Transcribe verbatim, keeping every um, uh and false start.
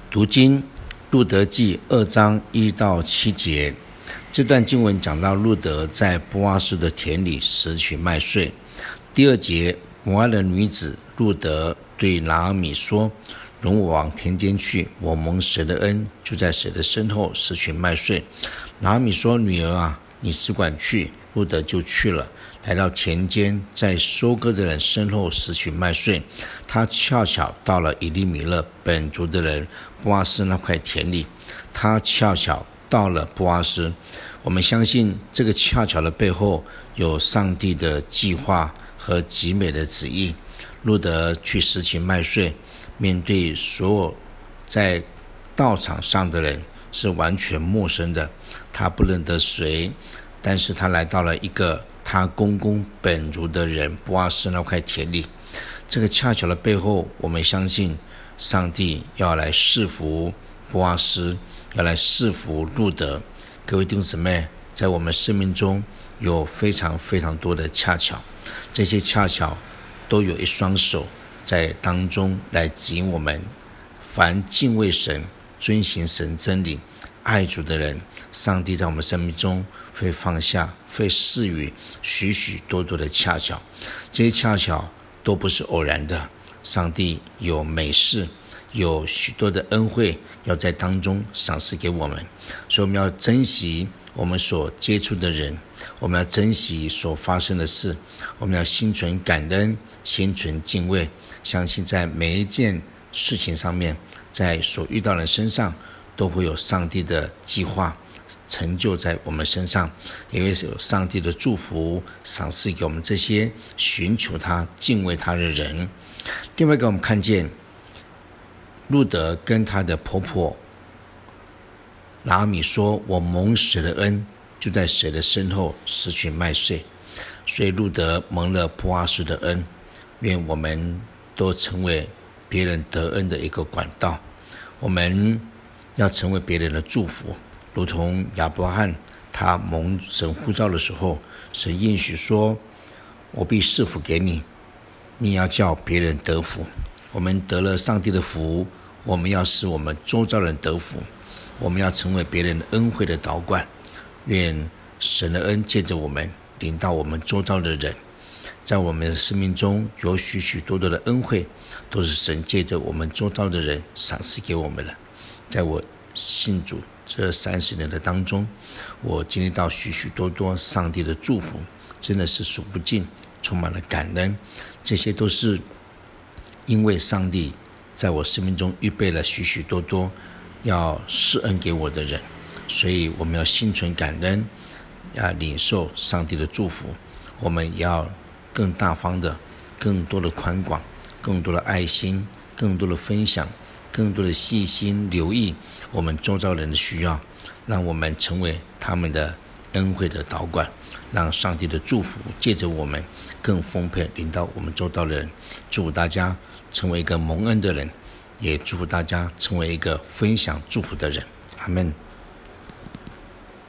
读经路得记二章一到七节，这段经文讲到路得在波阿斯的田里拾取麦穗。第二节，摩押的女子路得对拿俄米说：容我往田间去，我蒙神的恩，就在神的身后拾取麦穗。拿俄米说：女儿啊，你只管去。路得就去了，来到田间，在收割的人身后拾取麦穗。他恰巧到了以利米勒本族的人波阿斯那块田里，他恰巧到了波阿斯。我们相信这个恰巧的背后有上帝的计划和极美的旨意。路得去拾取麦穗，面对所有在道场上的人是完全陌生的，他不认得谁，但是他来到了一个他公公本族的人波阿斯那块田里。这个恰巧的背后，我们相信上帝要来赐福波阿斯，要来赐福路得。各位弟兄姊妹，在我们生命中有非常非常多的恰巧，这些恰巧都有一双手在当中来指引我们。凡敬畏神、遵行神真理、爱主的人，上帝在我们生命中会放下，会赐予许许多多的恰巧。这些恰巧都不是偶然的，上帝有美事，有许多的恩惠要在当中赏赐给我们，所以我们要珍惜我们所接触的人，我们要珍惜所发生的事，我们要心存感恩，心存敬畏，相信在每一件事情上面，在所遇到的人身上都会有上帝的计划成就在我们身上，也会有上帝的祝福赏赐给我们这些寻求他、敬畏他的人。另外一个，我们看见路得跟他的婆婆拿俄米说：我蒙神的恩，就在神的身后拾取麦穗。所以路得蒙了波阿斯的恩。愿我们都成为别人得恩的一个管道，我们要成为别人的祝福，如同亚伯拉罕他蒙神呼召的时候，神应许说：我必赐福给你，你要叫别人得福。我们得了上帝的福，我们要使我们周遭人得福，我们要成为别人的恩惠的导管。愿神的恩借着我们领到我们周遭的人，在我们的生命中有许许多多的恩惠，都是神借着我们周遭的人赏赐给我们的。在我信主这三十年的当中，我经历到许许多多上帝的祝福，真的是数不尽，充满了感恩。这些都是因为上帝在我生命中预备了许许多多要施恩给我的人，所以我们要心存感恩，要领受上帝的祝福。我们也要更大方的、更多的宽广、更多的爱心、更多的分享、更多的细心留意我们周遭人的需要，让我们成为他们的恩惠的导管，让上帝的祝福借着我们更丰沛领到我们周遭的人。祝福大家成为一个蒙恩的人，也祝福大家成为一个分享祝福的人。阿们。